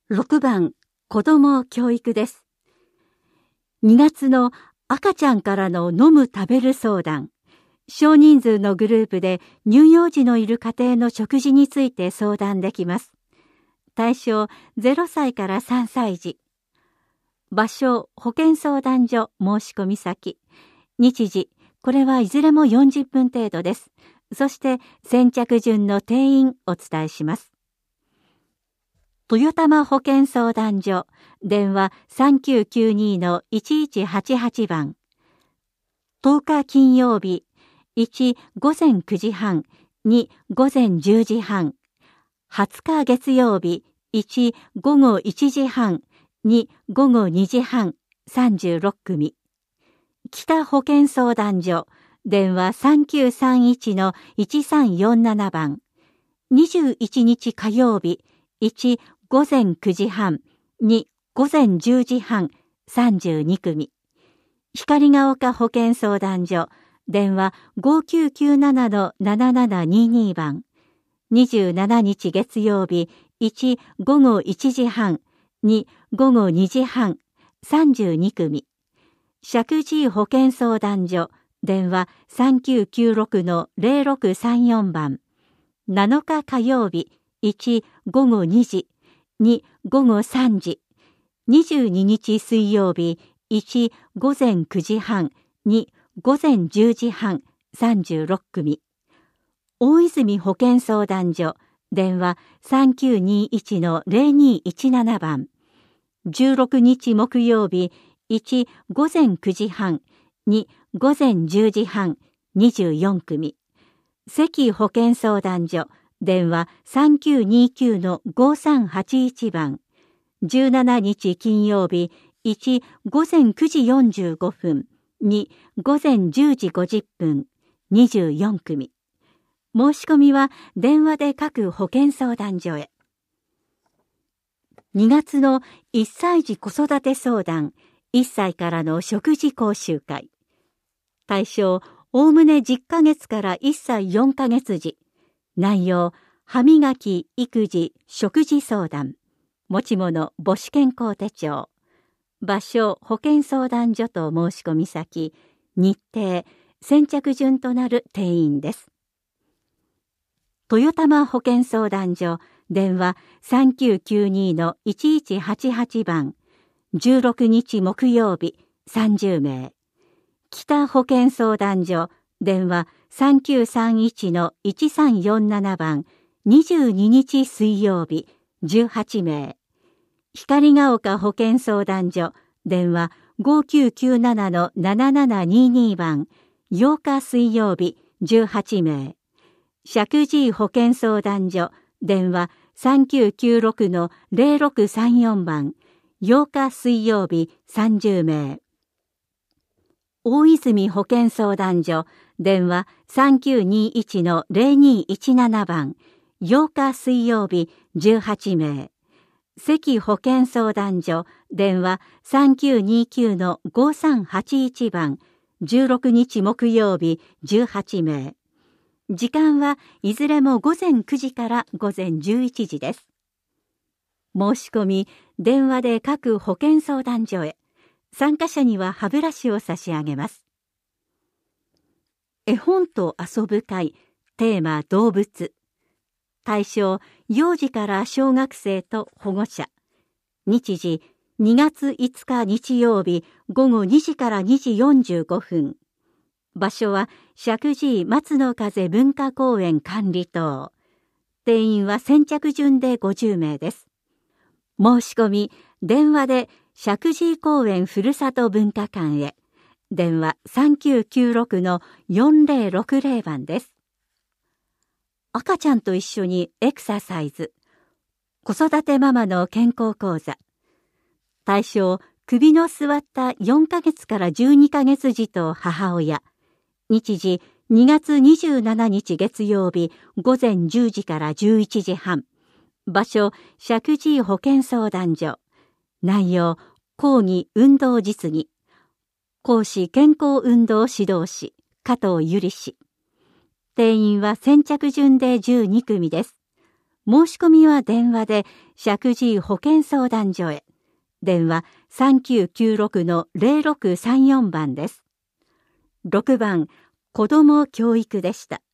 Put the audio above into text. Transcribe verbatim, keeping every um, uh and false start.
ろくばん、子ども教育です。にがつの赤ちゃんからの飲む食べる相談。少人数のグループで乳幼児のいる家庭の食事について相談できます。対象ゼロさいからさんさい児。場所、保健相談所申し込み先。日時、これはいずれもよんじゅっぷん程度です。そして先着順の定員お伝えします。豊玉保健相談所、電話 さんきゅうきゅうに のいちいちはちはち 番。とおか金曜日、いち午前くじはん、に午前じゅうじはん。はつか月曜日、いち午後いちじはん、に午後にじはん、さんじゅうろく組。北保健相談所、電話さんきゅうさんいち のいちさんよんなな 番。にじゅういちにち火曜日、いち午前くじはん、に午前じゅうじはん、さんじゅうに組。光が丘保健相談所、電話ごきゅうきゅうなな のななななにに 番。にじゅうしちにち月曜日、いち午後いちじはん、に午後にじはん、さんじゅうに組。石神井保健相談所、電話さんきゅうきゅうろく のぜろろくさんよん 番。なのか火曜日、いち午後にじ、に午後さんじ。にじゅうににち水曜日、いち午前くじはん、に午前じゅうじはん、さんじゅうろく組。大泉保健相談所、電話さんきゅうにいち のぜろにいちなな 番。じゅうろくにち木曜日、いち午前くじはん、に午前じゅうじはん、にじゅうよん組。関保健相談所、電話さんきゅうにきゅう のごさんはちいち 番。じゅうしちにち金曜日、いち午前くじよんじゅうごふん、に午前じゅうじごじゅっぷん、にじゅうよん組。申し込みは電話で各保健相談所へ。にがつのいっさい児子育て相談、いっさいからの食事講習会。対象、おおむねじゅっかげつからいっさいよんかげつ児。内容、歯磨き、育児、食事相談。持ち物、母子健康手帳。場所、保健相談所と申し込み先。日程、先着順となる定員です。豊玉保健相談所、電話さんきゅうきゅうに のいちいちはちはち 番。じゅうろくにち木曜日、さんじゅうめい。北保健相談所、電話さんきゅうさんいち のいちさんよんなな 番。にじゅうににち水曜日、じゅうはちめい。光が丘保健相談所、電話ごきゅうきゅうなな のななななにに 番。ようか水曜日、じゅうはちめい。石神井保健相談所、電話さんきゅうきゅうろく のぜろろくさんよん 番。ようか水曜日、さんじゅうめい。大泉保健相談所、電話さんきゅうにいち のぜろにいちなな 番。ようか水曜日、じゅうはちめい。関保健相談所、電話さんきゅうにきゅう のごさんはちいち 番。じゅうろくにち木曜日、じゅうはちめい。時間はいずれもごぜんくじからごぜんじゅういちじです。申し込み、電話で各保健相談所へ。参加者には歯ブラシを差し上げます。絵本と遊ぶ会、テーマ動物。対象、幼児から小学生と保護者。日時、にがついつか日曜日、ごごにじからにじよんじゅうごふん。場所は石神井松の風文化公園管理棟。定員は先着順でごじゅうめいです。申し込み、電話で石神井公園ふるさと文化館へ。電話さんきゅうきゅうろく のよんぜろろくぜろ 番です。赤ちゃんと一緒にエクササイズ。子育てママの健康講座。対象、首の座ったよんかげつからじゅうにかげつ児と母親。日時、にがつにじゅうしちにち月曜日、ごぜんじゅうじからじゅういちじはん。場所、石神井保健相談所。内容、講義運動実技。講師健康運動指導士、加藤ゆり氏。定員は先着順でじゅうに組です。 申し込みは電話で石神井保健相談所へ。電話 さんきゅうきゅうろくのゼロろくさんよん 番です。ろくばん、子ども教育でした。